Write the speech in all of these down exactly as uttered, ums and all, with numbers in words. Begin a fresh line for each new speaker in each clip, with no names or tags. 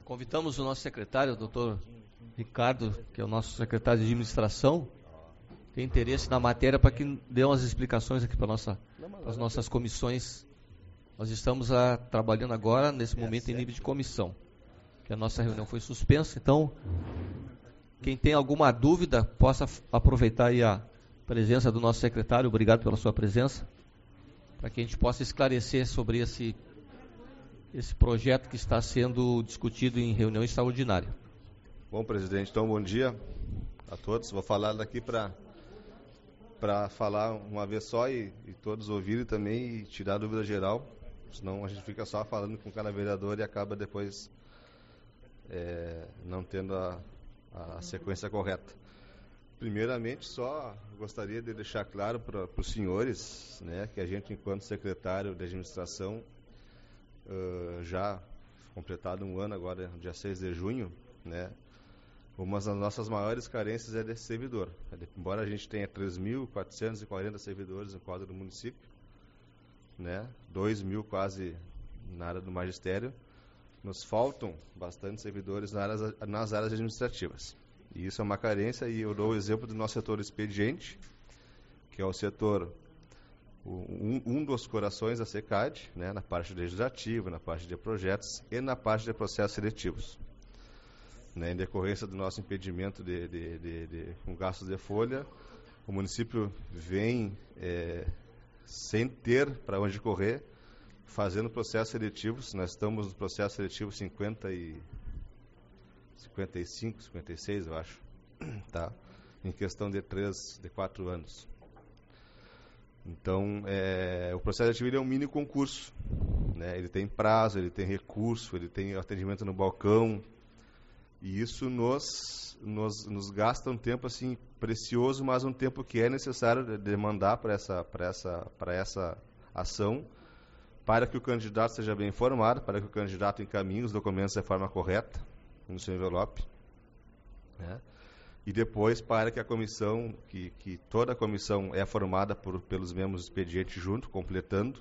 Convidamos o nosso secretário, o doutor Ricardo, que é o nosso secretário de administração, tem interesse na matéria, para que dê umas explicações aqui para nossa, as nossas comissões. Nós estamos a, trabalhando agora, nesse momento, em nível de comissão, que a nossa reunião foi suspensa. Então, quem tem alguma dúvida, possa aproveitar aí a presença do nosso secretário. Obrigado pela sua presença, para que a gente possa esclarecer sobre esse, esse projeto que está sendo discutido em reunião extraordinária.
Bom, presidente, então bom dia a todos. Vou falar daqui para para falar uma vez só e, e todos ouvirem também e tirar a dúvida geral, senão a gente fica só falando com cada vereador e acaba depois é, não tendo a, a sequência correta. Primeiramente, só gostaria de deixar claro para os senhores, né, que a gente, enquanto secretário de administração, uh, já completado um ano agora, dia seis de junho, né, uma das nossas maiores carências é desse servidor. Embora a gente tenha três mil quatrocentos e quarenta servidores no quadro do município, né, dois mil quase na área do magistério, nos faltam bastante servidores nas áreas, nas áreas administrativas. E isso é uma carência, e eu dou o exemplo do nosso setor expediente, que é o setor, um, um dos corações da SECAD, né, na parte legislativa, na parte de projetos e na parte de processos seletivos. Né, em decorrência do nosso impedimento de, de, de, de, com gastos de folha, o município vem é, sem ter para onde correr, fazendo processos seletivos. Nós estamos no processo seletivo cinquenta e cinco, cinquenta e seis, eu acho, tá? Em questão de três, de quatro anos. Então, é, o processo seletivo ele é um mini concurso, né? Ele tem prazo, ele tem recurso, ele tem atendimento no balcão. E isso nos, nos, nos gasta um tempo assim precioso, mas um tempo que é necessário demandar para essa, para essa, para essa ação, para que o candidato seja bem informado, para que o candidato encaminhe os documentos da forma correta, no seu envelope, né? E depois para que a comissão, que, que toda a comissão é formada por, pelos membros do expediente junto, completando,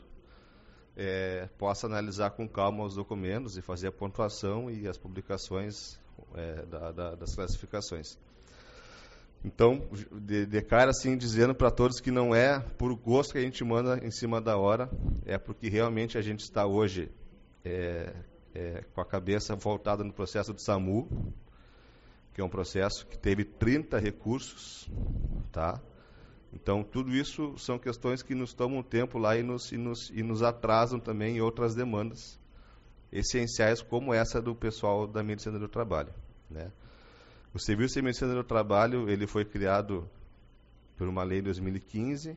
é, possa analisar com calma os documentos e fazer a pontuação e as publicações É, da, da, das classificações. Então, de, de cara assim, dizendo para todos que não é por gosto que a gente manda em cima da hora, é porque realmente a gente está hoje é, é, com a cabeça voltada no processo do SAMU, que é um processo que teve trinta recursos, tá? Então, tudo isso são questões que nos tomam tempo lá e nos, e nos, e nos atrasam também em outras demandas essenciais, como essa do pessoal da Medicina do Trabalho, né? O Serviço de Medicina do Trabalho ele foi criado por uma lei em dois mil e quinze,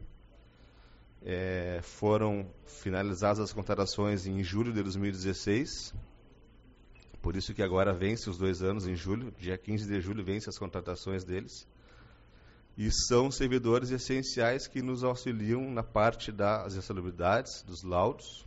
é, foram finalizadas as contratações em julho de dois mil e dezesseis, por isso que agora vence os dois anos em julho, dia quinze de julho vence as contratações deles, e são servidores essenciais que nos auxiliam na parte das insalubridades, dos laudos,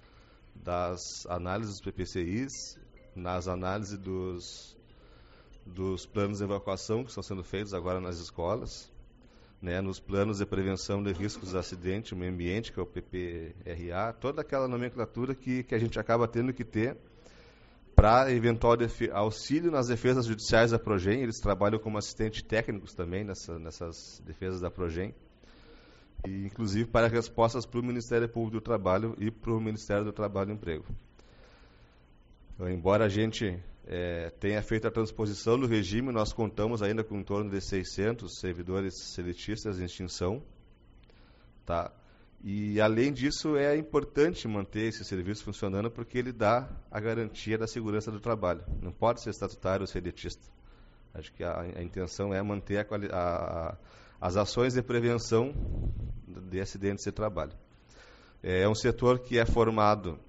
das análises dos P P C Is, nas análises dos, dos planos de evacuação que estão sendo feitos agora nas escolas, né, nos planos de prevenção de riscos de acidente, meio ambiente, que é o P P R A, toda aquela nomenclatura que, que a gente acaba tendo que ter para eventual auxílio nas defesas judiciais da Progem. Eles trabalham como assistentes técnicos também nessa, nessas defesas da Progem. E, inclusive, para respostas para o Ministério Público do Trabalho e para o Ministério do Trabalho e Emprego. Então, embora a gente é, tenha feito a transposição do regime, nós contamos ainda com em torno de seiscentos servidores seletistas em extinção, tá? E, além disso, é importante manter esse serviço funcionando porque ele dá a garantia da segurança do trabalho. Não pode ser estatutário ou seletista. Acho que a, a intenção é manter a qualidade... A, as ações de prevenção de acidentes de trabalho. É um setor que é formado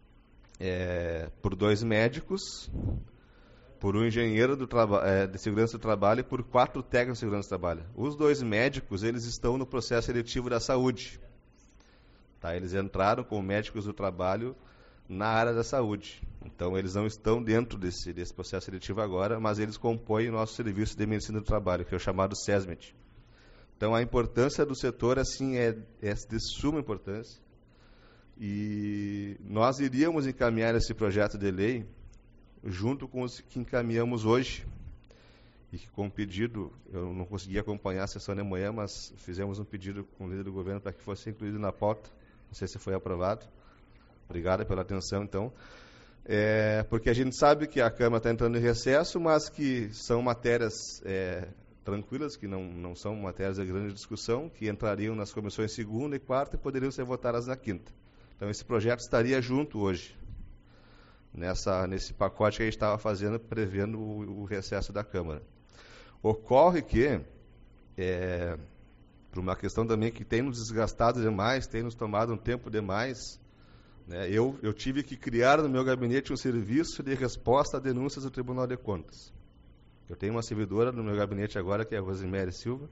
é, por dois médicos, por um engenheiro do é, de segurança do trabalho e por quatro técnicos de segurança do trabalho. Os dois médicos, eles estão no processo seletivo da saúde. Tá? Eles entraram como médicos do trabalho na área da saúde. Então, eles não estão dentro desse, desse processo seletivo agora, mas eles compõem o nosso serviço de medicina do trabalho, que é o chamado SESMET. Então, a importância do setor assim, é, é de suma importância. E nós iríamos encaminhar esse projeto de lei junto com os que encaminhamos hoje, e que com o pedido, eu não consegui acompanhar a sessão de manhã, mas fizemos um pedido com o líder do governo para que fosse incluído na pauta. Não sei se foi aprovado. Obrigado pela atenção, então. É, porque a gente sabe que a Câmara está entrando em recesso, mas que são matérias é, tranquilas, que não, não são matérias de grande discussão, que entrariam nas comissões segunda e quarta e poderiam ser votadas na quinta. Então, esse projeto estaria junto hoje, nessa, nesse pacote que a gente estava fazendo, prevendo o, o recesso da Câmara. Ocorre que, é, por uma questão também que tem nos desgastado demais, tem nos tomado um tempo demais, né, eu, eu tive que criar no meu gabinete um serviço de resposta a denúncias do Tribunal de Contas. Eu tenho uma servidora no meu gabinete agora, que é a Rosemary Silva,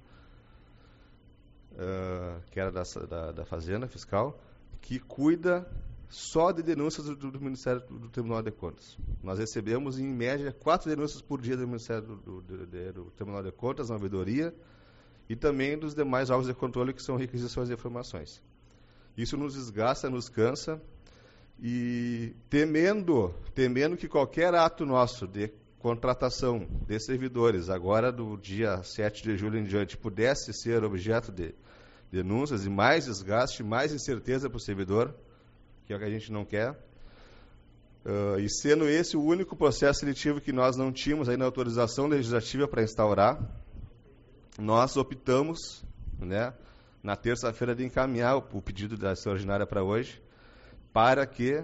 uh, que era da, da, da Fazenda Fiscal, que cuida só de denúncias do, do Ministério do, do Tribunal de Contas. Nós recebemos, em média, quatro denúncias por dia do Ministério do, do, do, do Tribunal de Contas, na ouvidoria, e também dos demais órgãos de controle, que são requisições de informações. Isso nos desgasta, nos cansa, e temendo, temendo que qualquer ato nosso de contratação de servidores, agora do dia sete de julho em diante, pudesse ser objeto de denúncias e mais desgaste, mais incerteza para o servidor, que é o que a gente não quer. Uh, e sendo esse o único processo seletivo que nós não tínhamos aí na autorização legislativa para instaurar, nós optamos, né, na terça-feira, de encaminhar o, o pedido da extraordinária para hoje, para que,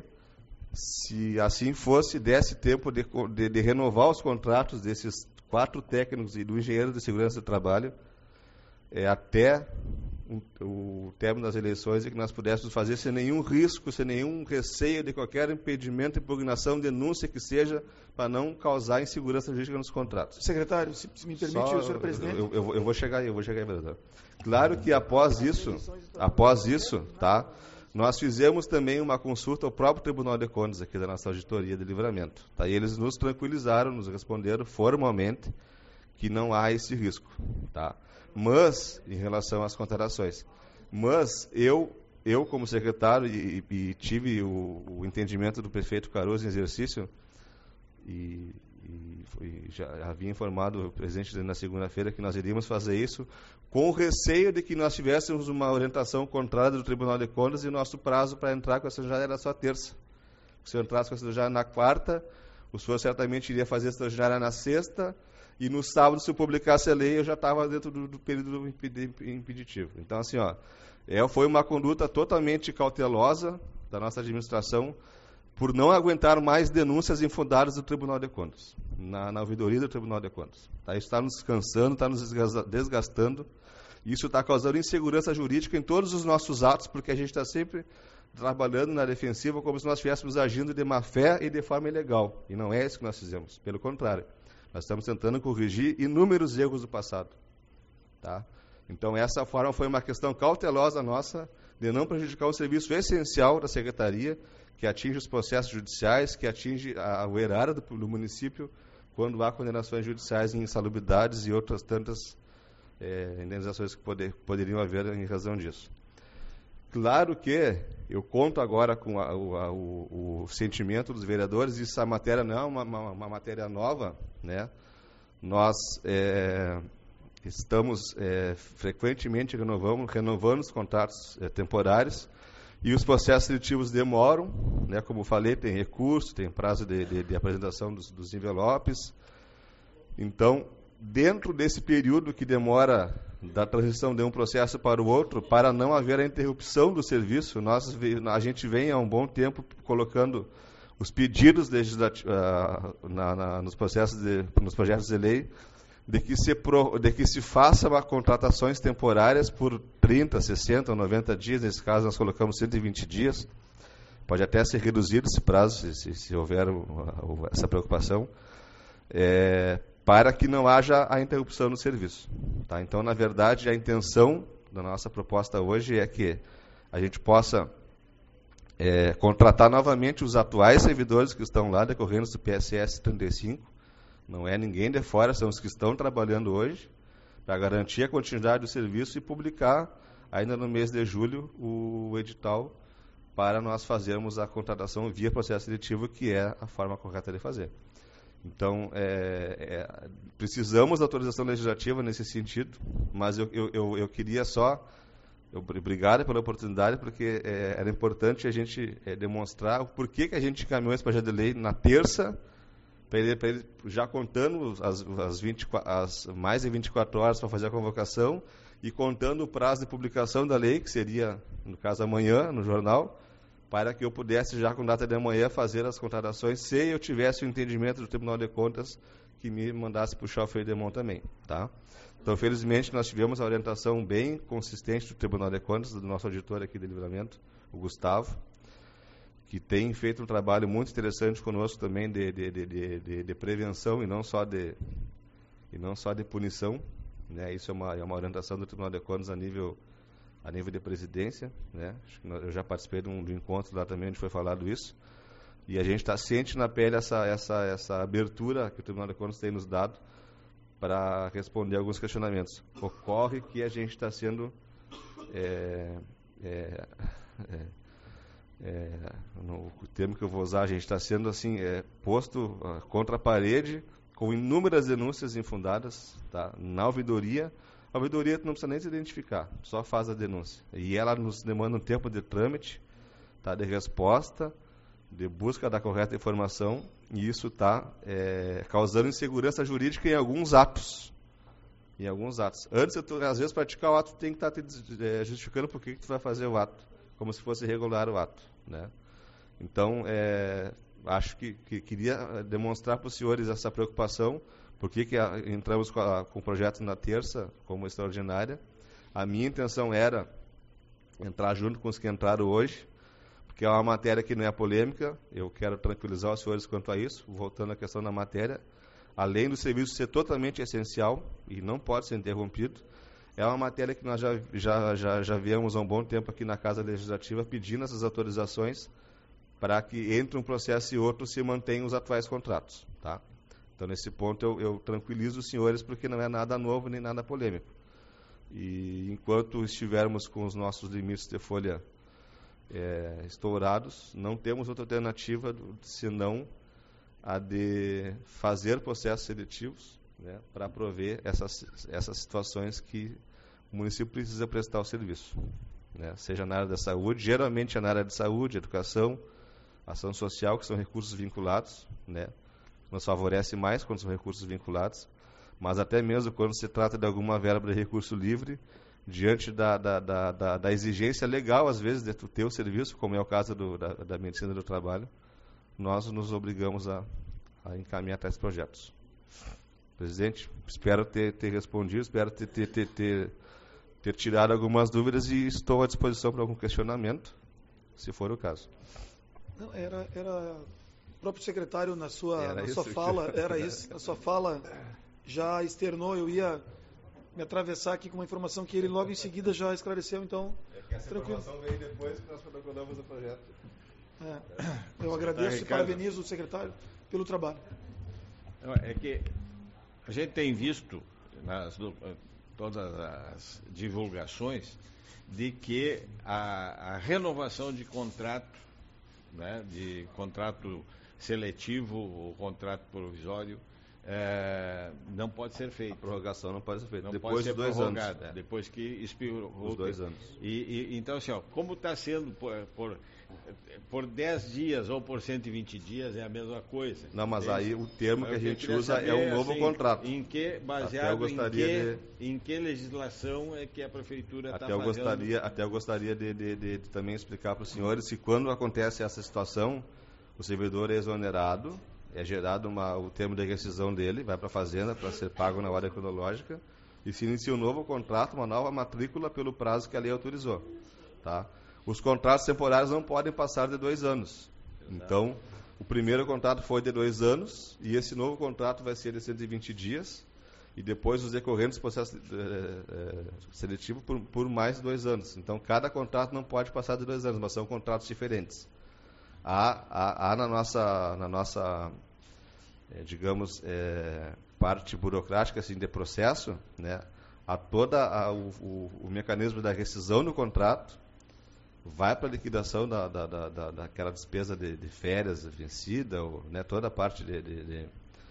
se assim fosse, desse tempo de, de, de renovar os contratos desses quatro técnicos e do engenheiro de segurança do trabalho é, até o, o término das eleições, e que nós pudéssemos fazer sem nenhum risco, sem nenhum receio de qualquer impedimento, impugnação, denúncia que seja, para não causar insegurança jurídica nos contratos.
Secretário, se, se me permite,
Só,
o senhor presidente...
Eu, eu, eu vou chegar aí, eu vou chegar aí, vereador. Claro que após isso, após isso, tá, nós fizemos também uma consulta ao próprio Tribunal de Contas, aqui da nossa auditoria de livramento. Tá, e eles nos tranquilizaram, nos responderam formalmente que não há esse risco. Tá? Mas, em relação às contratações, mas eu, eu como secretário, e, e tive o, o entendimento do prefeito Caruso em exercício, e, e, e já havia informado o presidente na segunda-feira que nós iríamos fazer isso, com o receio de que nós tivéssemos uma orientação contrária do Tribunal de Contas e o nosso prazo para entrar com essa já era só terça. Se eu entrasse com essa já na quarta, o senhor certamente iria fazer essa já na sexta, e no sábado, se eu publicasse a lei, eu já estava dentro do, do período impeditivo. Então, assim, ó, é, foi uma conduta totalmente cautelosa da nossa administração por não aguentar mais denúncias infundadas do Tribunal de Contas, na, na ouvidoria do Tribunal de Contas. Tá? Isso está nos cansando, está nos desgastando, e isso está causando insegurança jurídica em todos os nossos atos, porque a gente está sempre trabalhando na defensiva como se nós estivéssemos agindo de má fé e de forma ilegal. E não é isso que nós fizemos, pelo contrário. Nós estamos tentando corrigir inúmeros erros do passado. Tá? Então, essa forma foi uma questão cautelosa nossa, de não prejudicar o serviço essencial da Secretaria, que atinge os processos judiciais, que atinge a, o erário do, do município, quando há condenações judiciais em insalubridades e outras tantas é, indenizações que poder, poderiam haver em razão disso. Claro que eu conto agora com a, a, o, o sentimento dos vereadores, e essa matéria não é uma, uma, uma matéria nova, né? Nós é, estamos é, frequentemente renovando, renovando os contratos é, temporários, e os processos seletivos demoram, né? Como falei, tem recurso, tem prazo de, de, de apresentação dos, dos envelopes. Então, dentro desse período que demora da transição de um processo para o outro, para não haver a interrupção do serviço, nós, a gente vem há um bom tempo colocando os pedidos legislativos uh, na, na, nos processos de, nos projetos de lei, de que se, pro, de que se faça uma contratações temporárias por trinta, sessenta ou noventa dias. Nesse caso nós colocamos cento e vinte dias, pode até ser reduzido esse prazo, se, se, se houver o, o, essa preocupação, é, para que não haja a interrupção no serviço. Tá? Então, na verdade, a intenção da nossa proposta hoje é que a gente possa é, contratar novamente os atuais servidores que estão lá decorrendo do P S S trinta e cinco. Não é ninguém de fora, são os que estão trabalhando hoje, para garantir a continuidade do serviço e publicar, ainda no mês de julho, o edital para nós fazermos a contratação via processo seletivo, que é a forma correta de fazer. Então, é, é, precisamos da autorização legislativa nesse sentido, mas eu, eu, eu, eu queria só... Eu, obrigado pela oportunidade, porque é, era importante a gente é, demonstrar o porquê que a gente encaminhou esse projeto de lei na terça, para ele, para ele já contando as, as, vinte, as mais de vinte e quatro horas para fazer a convocação e contando o prazo de publicação da lei, que seria, no caso, amanhã, no jornal, para que eu pudesse, já com data de amanhã, fazer as contratações, se eu tivesse o entendimento do Tribunal de Contas que me mandasse puxar o freio de mão também. Tá? Então, felizmente, nós tivemos a orientação bem consistente do Tribunal de Contas, do nosso auditor aqui de Livramento, o Gustavo, que tem feito um trabalho muito interessante conosco também de, de, de, de, de prevenção e não só de, e não só de punição. Né? Isso é uma, é uma orientação do Tribunal de Contas a nível, a nível de presidência. Né? Acho que eu já participei de um, de um encontro lá também onde foi falado isso. E a gente está ciente na pele essa, essa, essa abertura que o Tribunal de Contas tem nos dado para responder alguns questionamentos. Ocorre que a gente está sendo... É, é, é, É, no o termo que eu vou usar, a gente está sendo assim, é, posto uh, contra a parede, com inúmeras denúncias infundadas, tá? Na ouvidoria. A ouvidoria não precisa nem se identificar, só faz a denúncia. E ela nos demanda um tempo de trâmite, tá? De resposta, de busca da correta informação, e isso está é, causando insegurança jurídica em alguns atos. Em alguns atos. Antes, tu, às vezes, praticar o ato, tu tem que estar tá te é, justificando por que, que tu vai fazer o ato, como se fosse regular o ato. Né? Então, é, acho que, que queria demonstrar para os senhores essa preocupação, porque que a, entramos com, a, com o projeto na terça, como extraordinária. A minha intenção era entrar junto com os que entraram hoje, porque é uma matéria que não é polêmica, eu quero tranquilizar os senhores quanto a isso, voltando à questão da matéria. Além do serviço ser totalmente essencial e não pode ser interrompido, é uma matéria que nós já, já, já, já viemos há um bom tempo aqui na Casa Legislativa pedindo essas autorizações para que entre um processo e outro se mantenham os atuais contratos. Tá? Então, nesse ponto, eu, eu tranquilizo os senhores porque não é nada novo nem nada polêmico. E enquanto estivermos com os nossos limites de folha é, estourados, não temos outra alternativa do, senão a de fazer processos seletivos, né, para prover essas, essas situações que o município precisa prestar o serviço. Né, seja na área da saúde, geralmente é na área de saúde, educação, ação social, que são recursos vinculados, né, nos favorece mais quando são recursos vinculados, mas até mesmo quando se trata de alguma verba de recurso livre, diante da, da, da, da, da exigência legal, às vezes, de tu ter o serviço, como é o caso do, da, da medicina do trabalho, nós nos obrigamos a, a encaminhar tais projetos. Presidente, espero ter, ter respondido, espero ter, ter, ter, ter, ter tirado algumas dúvidas e estou à disposição para algum questionamento, se for o caso.
Não, era, era o próprio secretário na sua, na
isso,
sua fala,
que...
era isso, na sua fala já externou, eu ia me atravessar aqui com uma informação que ele logo em seguida já esclareceu, então...
É que essa
tranquilo.
informação veio depois que nós protocolamos o projeto.
É, eu agradeço e parabenizo o secretário pelo trabalho.
É que a gente tem visto nas todas as divulgações de que a, a renovação de contrato, né, de contrato seletivo ou contrato provisório, é, não pode ser feito.
A prorrogação não pode ser feita.
Não
depois
pode ser
de dois anos. É.
Depois que expirou.
Os dois anos.
E, e, então, assim, ó, como está sendo por, por, por dez dias ou por cento e vinte dias, é a mesma coisa.
Não, mas
entende?
aí o termo que a gente usa
saber,
é um novo
assim,
contrato.
Em que, baseado
até eu gostaria
em, que,
de...
em que legislação é que a prefeitura está
até eu
fazendo?
gostaria Até eu gostaria de, de, de, de também explicar para os senhores que quando acontece essa situação, o servidor é exonerado, é gerado uma, o termo de rescisão dele, vai para a fazenda para ser pago na ordem cronológica e se inicia um novo contrato, uma nova matrícula pelo prazo que a lei autorizou. Tá? Os contratos temporários não podem passar de dois anos. Então, o primeiro contrato foi de dois anos e esse novo contrato vai ser de cento e vinte dias e depois os decorrentes processos é, é, seletivo por, por mais dois anos. Então, cada contrato não pode passar de dois anos, mas são contratos diferentes. Há, há, há na nossa, na nossa é, digamos, é, parte burocrática assim, de processo, né, há todo o, o, o mecanismo da rescisão do contrato, vai para a liquidação da, da, da, da, daquela despesa de, de férias vencida, ou, né, toda a parte de, de, de,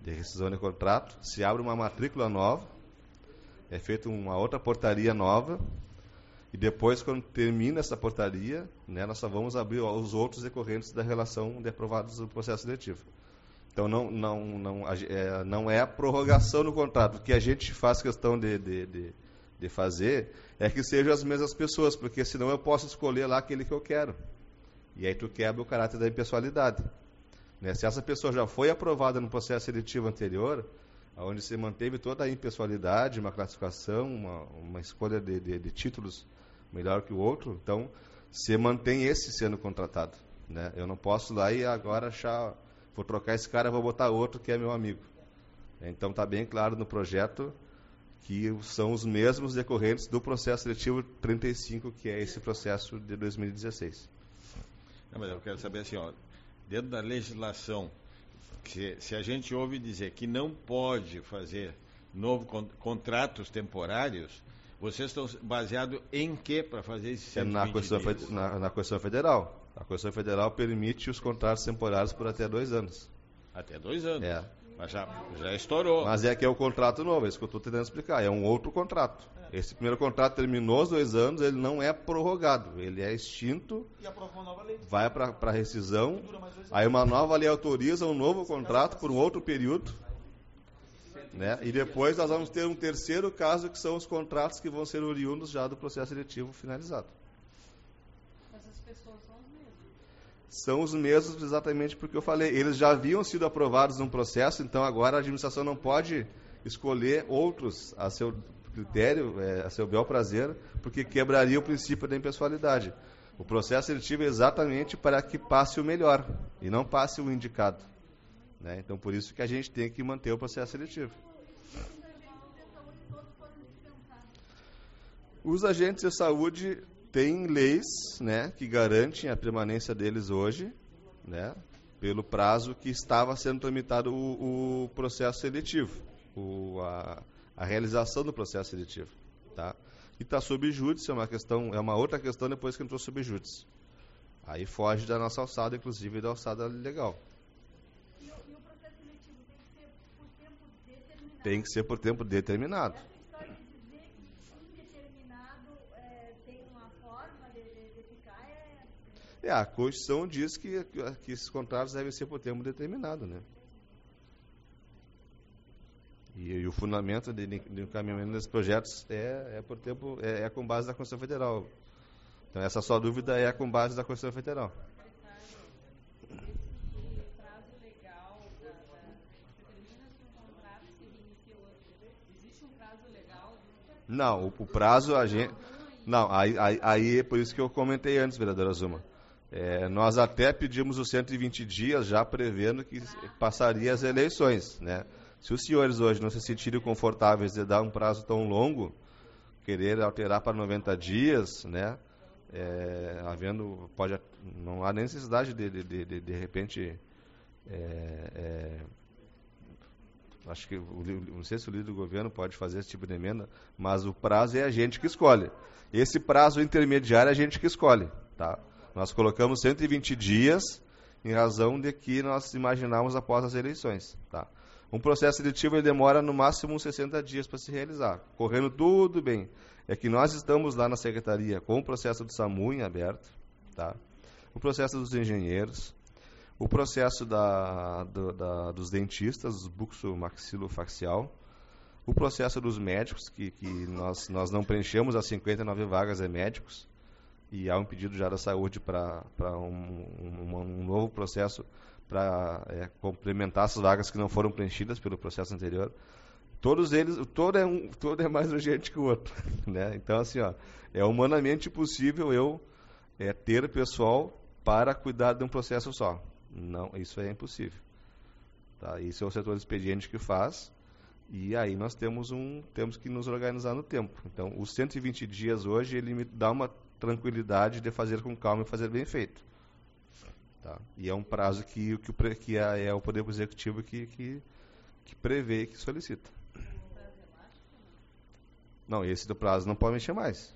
de rescisão de contrato, se abre uma matrícula nova, é feita uma outra portaria nova, e depois, quando termina essa portaria, né, nós só vamos abrir os outros decorrentes da relação de aprovados do processo seletivo. Então, não, não, não, é, não é a prorrogação no contrato. O que a gente faz questão de, de, de, de fazer é que sejam as mesmas pessoas, porque senão eu posso escolher lá aquele que eu quero. E aí tu quebra o caráter da impessoalidade. Né? Se essa pessoa já foi aprovada no processo seletivo anterior, onde se manteve toda a impessoalidade, uma classificação, uma, uma escolha de, de, de títulos melhor que o outro, então se mantém esse sendo contratado. Né? Eu não posso lá e agora achar, vou trocar esse cara, vou botar outro que é meu amigo. Então está bem claro no projeto que são os mesmos decorrentes do processo seletivo trinta e cinco, que é esse processo de dois mil e dezesseis.
Não, mas eu quero saber assim, ó, dentro da legislação, se, se a gente ouve dizer que não pode fazer novo con, contratos temporários, vocês estão baseados em quê para fazer esse cento e vinte
na Constituição,
dias?
Na, na Constituição Federal. A Constituição Federal permite os contratos temporários por até dois anos.
Até dois anos.
É.
Mas já, já estourou.
Mas é que é o contrato novo, é isso que eu estou tentando explicar. É um outro contrato. Esse primeiro contrato terminou os dois anos, ele não é prorrogado. Ele é extinto,
E aprovou uma nova lei.
vai para a rescisão,
Dura mais dois anos.
aí uma nova lei autoriza um novo contrato por um outro período. Né? E depois nós vamos ter um terceiro caso, que são os contratos que vão ser oriundos já do processo seletivo finalizado.
Essas pessoas são os mesmos.
São os mesmos exatamente porque eu falei. Eles já haviam sido aprovados num processo, então agora a administração não pode escolher outros a seu critério, é, a seu bel prazer, porque quebraria o princípio da impessoalidade. O processo seletivo é exatamente para que passe o melhor e não passe o indicado. Né? Então, por isso que a gente tem que manter o processo seletivo. Os agentes de saúde têm leis, né, que garantem a permanência deles hoje, né, pelo prazo que estava sendo tramitado o, o processo seletivo, o, a, a realização do processo seletivo. Tá? E está sob júdice, é uma questão, é uma outra questão depois que entrou sob júdice. Aí foge da nossa alçada, inclusive da alçada legal.
E o, e o processo seletivo tem que ser por tempo determinado.
Tem que ser por tempo determinado.
Essa história de dizer que indeterminado é, tem uma forma de, de, de ficar é...
É, a Constituição diz que, que, que esses contratos devem ser por tempo determinado, né? E, e o fundamento de, de encaminhamento desses projetos é, é por tempo, é, é com base na Constituição Federal. Então essa sua dúvida é com base na Constituição Federal.
Esse prazo legal da, da, determina se um contrato se reinicia hoje. Existe um prazo legal?
Não, o, o prazo a gente... Não, aí, aí, aí é por isso que eu comentei antes, vereadora Zuma. É, nós até pedimos os cento e vinte dias já prevendo que passaria as eleições, né? Se os senhores hoje não se sentirem confortáveis de dar um prazo tão longo, querer alterar para noventa dias, né? É, havendo, pode, não há necessidade de, de, de, de, de repente, é, é, acho que, o, não sei se o líder do governo pode fazer esse tipo de emenda, mas o prazo é a gente que escolhe. Esse prazo intermediário é a gente que escolhe, tá? Nós colocamos cento e vinte dias em razão de que nós imaginamos após as eleições, tá? Um processo seletivo ele demora no máximo sessenta dias para se realizar, correndo tudo bem. É que nós estamos lá na secretaria com o processo do SAMU em aberto, tá? O processo dos engenheiros, o processo da, do, da, dos dentistas, dos buxo-maxilofacial, o processo dos médicos, que, que nós, nós não preenchemos as cinquenta e nove vagas de médicos, e há um pedido já da saúde para um, um, um novo processo para é, complementar essas vagas que não foram preenchidas pelo processo anterior. Todos eles, todo é, um, todo é mais urgente que o outro, né? Então, assim, ó, é humanamente possível eu é, ter pessoal para cuidar de um processo só. Não, isso é impossível. Tá? Isso é o setor expediente que faz, e aí nós temos, um, temos que nos organizar no tempo. Então, os cento e vinte dias hoje, ele me dá uma tranquilidade de fazer com calma e fazer bem feito. Tá? E é um prazo que, que, que é, é o Poder Executivo que, que, que prevê e que solicita. Não, esse do prazo não pode mexer mais.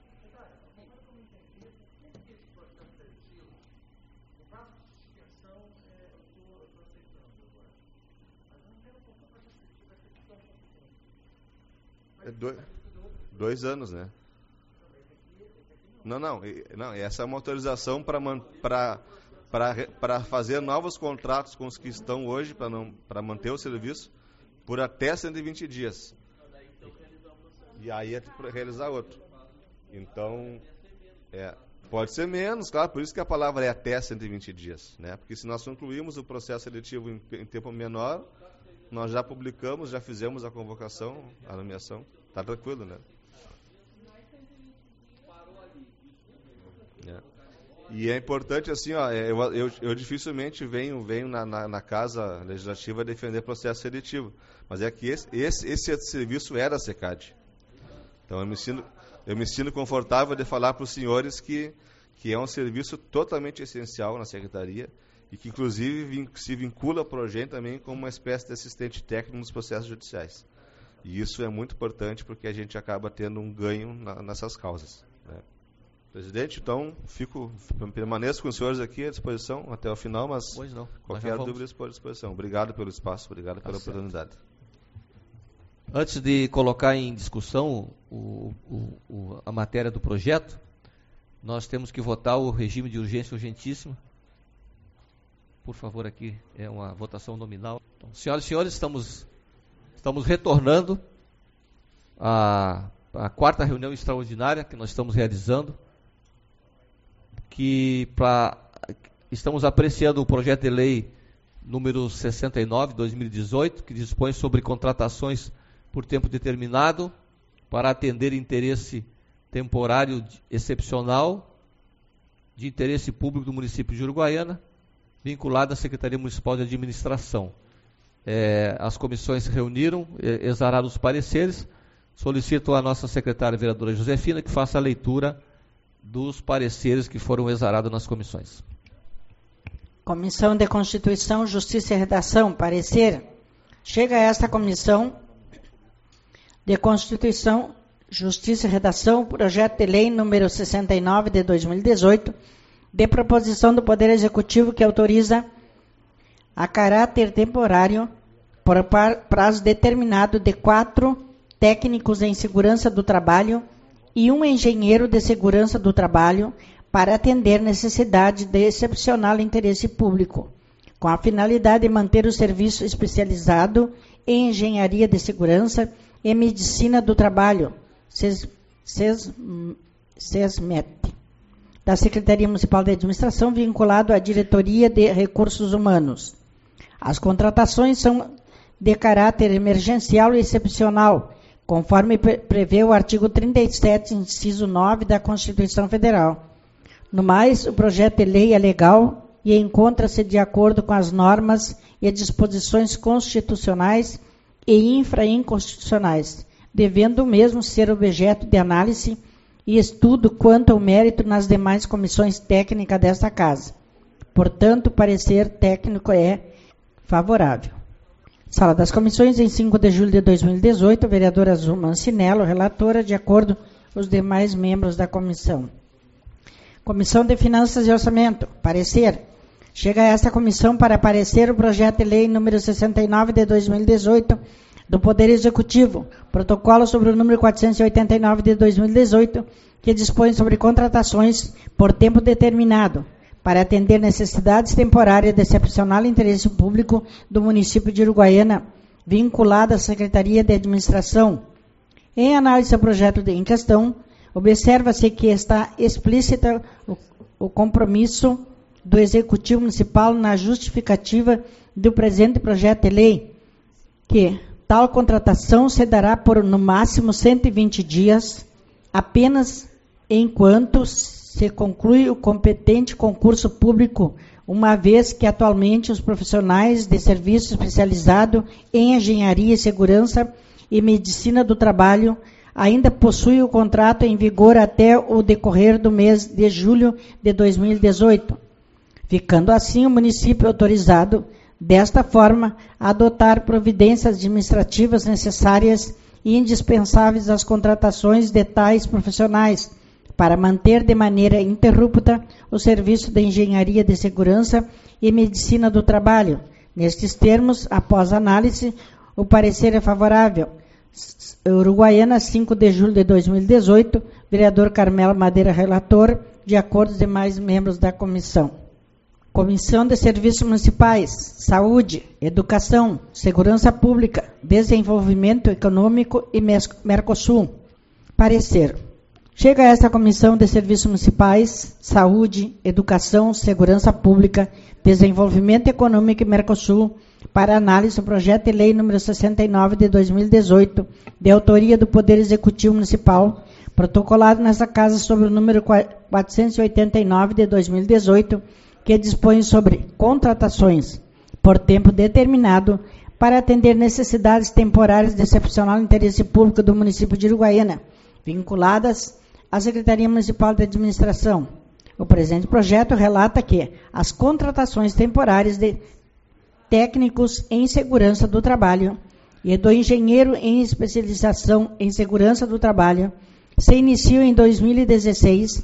É dois, dois anos, né? Não, não, não, essa é uma autorização para fazer novos contratos com os que estão hoje, para manter o serviço, por até cento e vinte dias. E aí é para realizar outro. Então, é, pode ser menos, claro, por isso que a palavra é até cento e vinte dias, né? Porque se nós concluímos o processo seletivo em, em tempo menor, nós já publicamos, já fizemos a convocação, a nomeação, tá tranquilo, né? É. E é importante, assim, ó, eu, eu, eu dificilmente venho, venho na, na, na Casa Legislativa defender processo seletivo, mas é que esse, esse, esse serviço era a SECAD. Então eu me sinto, eu me sinto confortável de falar para os senhores que, que é um serviço totalmente essencial na Secretaria e que, inclusive, vin, se vincula ao projeto também como uma espécie de assistente técnico nos processos judiciais. E isso é muito importante porque a gente acaba tendo um ganho na, nessas causas, né? Presidente, então, fico, permaneço com os senhores aqui à disposição até o final, mas
pois não,
qualquer dúvida estou à disposição. Obrigado pelo espaço, obrigado
tá
pela
certo.
oportunidade.
Antes de colocar em discussão o, o, o, a matéria do projeto, nós temos que votar o regime de urgência urgentíssima. Por favor, aqui é uma votação nominal. Então, senhoras e senhores, estamos, estamos retornando à, à quarta reunião extraordinária que nós estamos realizando, que pra, estamos apreciando o projeto de lei número sessenta e nove, dois mil e dezoito, que dispõe sobre contratações por tempo determinado para atender interesse temporário excepcional de interesse público do município de Uruguaiana, vinculado à Secretaria Municipal de Administração. É, as comissões se reuniram, é, exararam os pareceres, solicito à nossa secretária vereadora Josefina que faça a leitura dos pareceres que foram exarados nas comissões.
Comissão de Constituição, Justiça e Redação, parecer. Chega a esta comissão de Constituição, Justiça e Redação, projeto de lei número sessenta e nove de dois mil e dezoito, de proposição do Poder Executivo que autoriza a caráter temporário por prazo determinado de quatro técnicos em segurança do trabalho e um engenheiro de segurança do trabalho para atender necessidade de excepcional interesse público, com a finalidade de manter o serviço especializado em engenharia de segurança e medicina do trabalho, SESMET, da Secretaria Municipal de Administração, vinculado à Diretoria de Recursos Humanos. As contratações são de caráter emergencial e excepcional, conforme prevê o artigo trinta e sete, inciso nove da Constituição Federal. No mais, o projeto de lei é legal e encontra-se de acordo com as normas e disposições constitucionais e infrainconstitucionais, devendo o mesmo ser objeto de análise e estudo quanto ao mérito nas demais comissões técnicas desta Casa. Portanto, o parecer técnico é favorável. Sala das Comissões, em cinco de julho de dois mil e dezoito, a vereadora Zuma Ancinello, relatora, de acordo com os demais membros da comissão. Comissão de Finanças e Orçamento, parecer. Chega a esta comissão para parecer o projeto de lei número sessenta e nove de dois mil e dezoito do Poder Executivo, protocolo sobre o número quatrocentos e oitenta e nove de dois mil e dezoito, que dispõe sobre contratações por tempo determinado para atender necessidades temporárias de excepcional interesse público do município de Uruguaiana, vinculada à Secretaria de Administração. Em análise ao projeto em questão, observa-se que está explícita o, o compromisso do Executivo Municipal na justificativa do presente projeto de lei, que tal contratação se dará por, no máximo, cento e vinte dias, apenas enquanto se conclui o competente concurso público, uma vez que atualmente os profissionais de serviço especializado em engenharia, segurança e medicina do trabalho ainda possuem o contrato em vigor até o decorrer do mês de julho de dois mil e dezoito, ficando assim o município autorizado, desta forma, a adotar providências administrativas necessárias e indispensáveis às contratações de tais profissionais, para manter de maneira ininterrupta o serviço de engenharia de segurança e medicina do trabalho. Nestes termos, após análise, o parecer é favorável. Uruguaiana, cinco de julho de dois mil e dezoito, vereador Carmelo Madeira, relator, de acordo com os demais membros da comissão. Comissão de Serviços Municipais, Saúde, Educação, Segurança Pública, Desenvolvimento Econômico e Mercosul. Parecer. Chega a esta Comissão de Serviços Municipais, Saúde, Educação, Segurança Pública, Desenvolvimento Econômico e Mercosul para análise o projeto de lei número sessenta e nove de dois mil e dezoito, de autoria do Poder Executivo Municipal, protocolado nessa casa sobre o número quatrocentos e oitenta e nove de dois mil e dezoito, que dispõe sobre contratações por tempo determinado para atender necessidades temporárias de excepcional interesse público do município de Uruguaiana, vinculadas à Secretaria Municipal de Administração. O presente projeto relata que as contratações temporárias de técnicos em segurança do trabalho e do engenheiro em especialização em segurança do trabalho se iniciam em dois mil e dezesseis,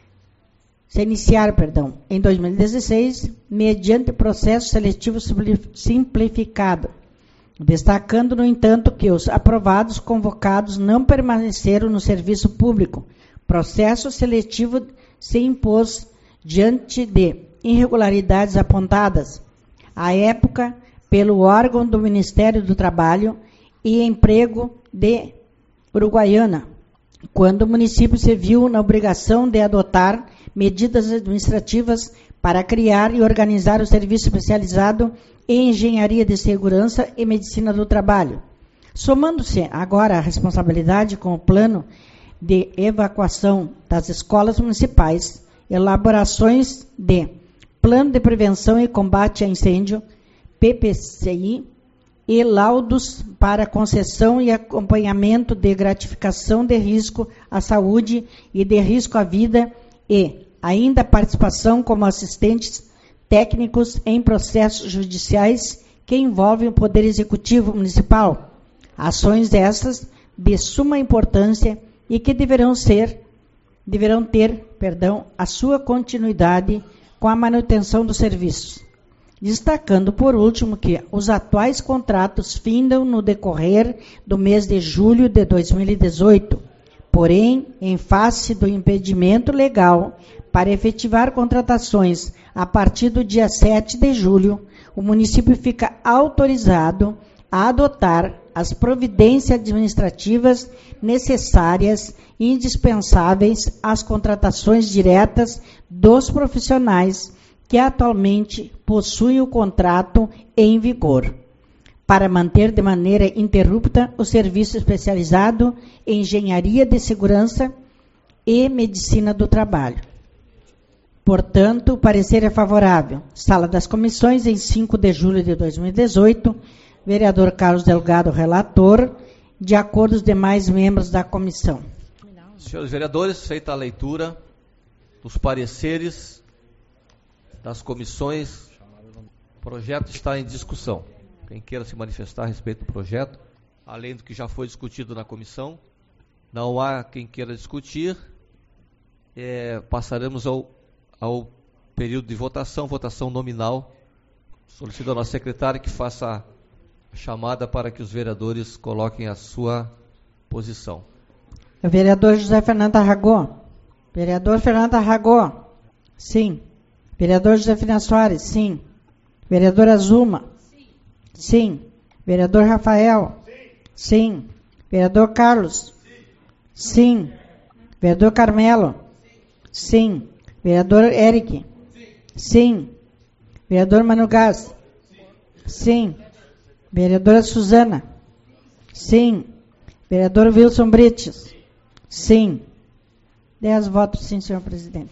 se iniciar, perdão, em dois mil e dezesseis, mediante processo seletivo simplificado, destacando, no entanto, que os aprovados convocados não permaneceram no serviço público. Processo seletivo se impôs diante de irregularidades apontadas, à época, pelo órgão do Ministério do Trabalho e Emprego de Uruguaiana, quando o município se viu na obrigação de adotar medidas administrativas para criar e organizar o serviço especializado em engenharia de segurança e medicina do trabalho. Somando-se agora a responsabilidade com o plano de evacuação das escolas municipais, elaborações de Plano de Prevenção e Combate a Incêndio, P P C I, e laudos para concessão e acompanhamento de gratificação de risco à saúde e de risco à vida e ainda participação como assistentes técnicos em processos judiciais que envolvem o Poder Executivo Municipal. Ações essas de suma importância e que deverão ser, deverão ter, perdão, a sua continuidade com a manutenção dos serviços. Destacando, por último, que os atuais contratos findam no decorrer do mês de julho de dois mil e dezoito. Porém, em face do impedimento legal para efetivar contratações a partir do dia sete de julho, o município fica autorizado a adotar as providências administrativas necessárias e indispensáveis às contratações diretas dos profissionais que atualmente possuem o contrato em vigor, para manter de maneira ininterrupta o serviço especializado em engenharia de segurança e medicina do trabalho. Portanto, o parecer é favorável. Sala das Comissões, em cinco de julho de dois mil e dezoito, vereador Carlos Delgado, relator, de acordo com os demais membros da comissão.
Senhores vereadores, feita a leitura dos pareceres das comissões, o projeto está em discussão. Quem queira se manifestar a respeito do projeto, além do que já foi discutido na comissão, não há quem queira discutir, é, passaremos ao, ao período de votação, votação nominal. Solicito a nossa secretária que faça a chamada para que os vereadores coloquem a sua posição.
O vereador José Fernando Arragó. Vereador Fernando Arragó. Sim. Vereador José Fina Soares. Sim. Vereador Azuma. Sim. Sim. Vereador Rafael. Sim. Sim. Vereador Carlos. Sim. Sim. Vereador Carmelo. Sim. Sim. Vereador Eric. Sim. Sim. Vereador Manu Gás. Sim. Vereadora Suzana. Sim. Vereador Wilson Brites. Sim. Dez votos, sim, senhor presidente.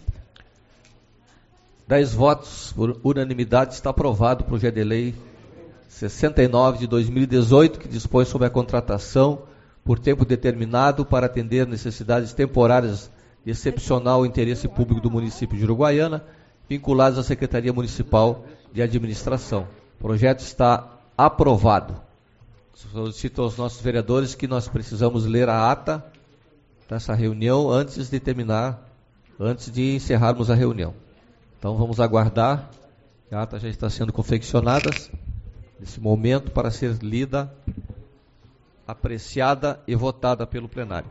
Dez votos por unanimidade, está aprovado o projeto de lei sessenta e nove de dois mil e dezoito, que dispõe sobre a contratação por tempo determinado para atender necessidades temporárias de excepcional interesse público do município de Uruguaiana, vinculados à Secretaria Municipal de Administração. O projeto está aprovado. Solicito aos nossos vereadores que nós precisamos ler a ata dessa reunião antes de terminar, antes de encerrarmos a reunião. Então vamos aguardar. A ata já está sendo confeccionada nesse momento para ser lida apreciada e votada pelo plenário.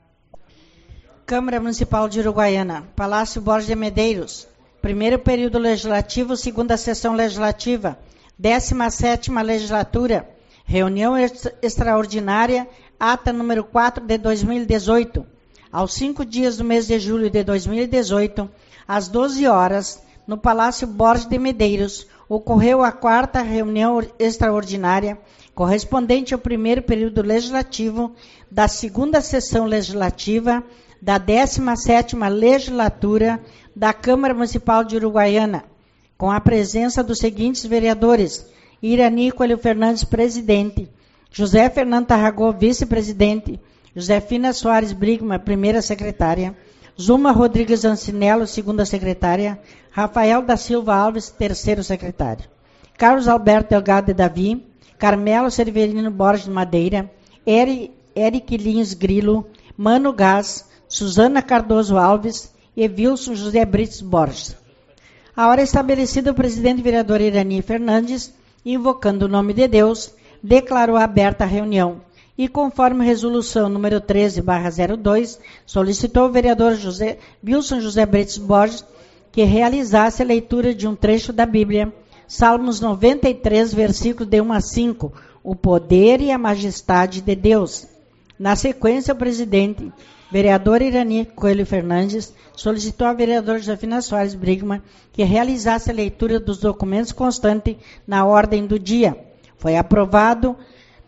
Câmara Municipal de Uruguaiana, Palácio Borges de Medeiros, primeiro período legislativo, segunda sessão legislativa, décima sétima legislatura, reunião extraordinária, ata número quatro de dois mil e dezoito. Aos cinco dias do mês de julho de dois mil e dezoito, às doze horas, no Palácio Borges de Medeiros, ocorreu a quarta reunião extraordinária, correspondente ao primeiro período legislativo da segunda sessão legislativa da décima sétima legislatura da Câmara Municipal de Uruguaiana, com a presença dos seguintes vereadores: Irani Coelho Fernandes, presidente; José Fernando Tarragó, vice-presidente; Josefina Soares Brigma, primeira secretária; Zuma Rodrigues Ancinello, segunda secretária; Rafael da Silva Alves, terceiro secretário; Carlos Alberto Delgado de Davi; Carmelo Severino Borges de Madeira; Eri, Eric Lins Grilo; Mano Gás; Suzana Cardoso Alves e Wilson José Brites Borges. A hora estabelecida, o presidente vereador Irani Fernandes, invocando o nome de Deus, declarou aberta a reunião e, conforme resolução número treze barra zero dois, solicitou ao vereador José, Wilson José Brites Borges que realizasse a leitura de um trecho da Bíblia, Salmos noventa e três, versículos de um a cinco, o poder e a majestade de Deus. Na sequência, o presidente, vereador Irani Coelho Fernandes, solicitou ao vereador Josefina Soares Brigman que realizasse a leitura dos documentos constantes na ordem do dia. Foi aprovado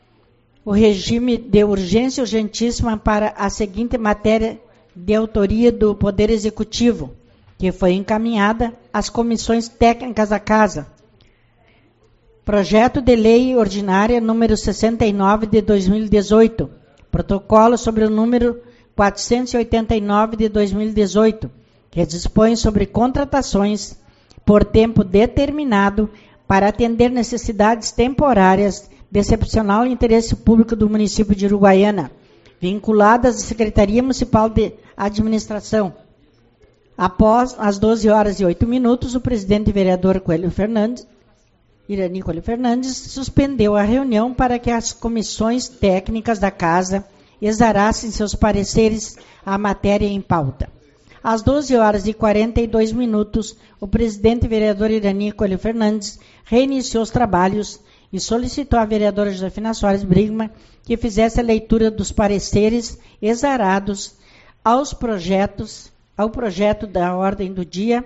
o regime de urgência urgentíssima para a seguinte matéria de autoria do Poder Executivo, que foi encaminhada às comissões técnicas da Casa. Projeto de Lei Ordinária número sessenta e nove de dois mil e dezoito, protocolo sobre o número quatrocentos e oitenta e nove de dois mil e dezoito, que dispõe sobre contratações por tempo determinado para atender necessidades temporárias de excepcional interesse público do município de Uruguaiana, vinculadas à Secretaria Municipal de Administração. Após as doze horas e oito minutos, o presidente vereador Coelho Fernandes, Irani Coelho Fernandes, suspendeu a reunião para que as comissões técnicas da Casa exarassem seus pareceres à matéria em pauta. Às doze horas e quarenta e dois minutos, o presidente vereador Irani Coelho Fernandes reiniciou os trabalhos e solicitou à vereadora Josefina Soares Brigman que fizesse a leitura dos pareceres exarados aos projetos, ao projeto da ordem do dia.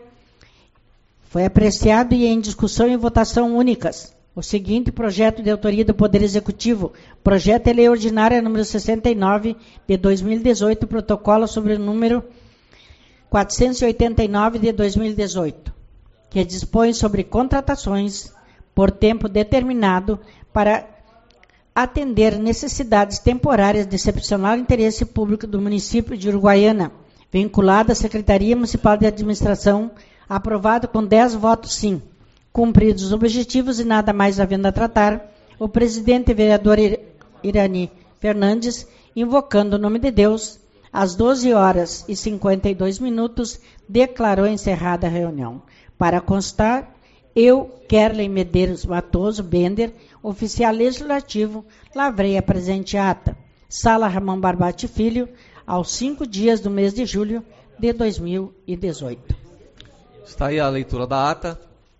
Foi apreciado e em discussão e votação únicas o seguinte projeto de autoria do Poder Executivo, projeto de lei ordinária número sessenta e nove de dois mil e dezoito, protocolo sobre o número quatrocentos e oitenta e nove de dois mil e dezoito, que dispõe sobre contratações por tempo determinado para atender necessidades temporárias de excepcional interesse público do município de Uruguaiana, vinculada à Secretaria Municipal de Administração, aprovado com dez votos sim. Cumpridos os objetivos e nada mais havendo a tratar, o presidente vereador Irani Fernandes, invocando o nome de Deus, às doze horas e cinquenta e dois minutos, declarou encerrada a reunião. Para constar, eu, Kerley Medeiros Matoso Bender, oficial legislativo, lavrei a presente ata. Sala Ramon Barbati Filho, aos cinco dias do mês de julho de dois mil e dezoito.
Está aí a leitura da ata.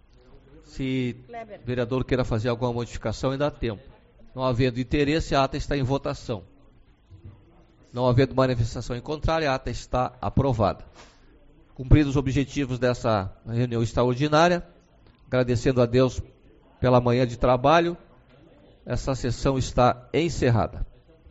Se o vereador queira fazer alguma modificação, ainda há tempo. Não havendo interesse, a ata está em votação. Não havendo manifestação em contrário, a ata está aprovada. Cumpridos os objetivos dessa reunião extraordinária, agradecendo a Deus pela manhã de trabalho, essa sessão está encerrada.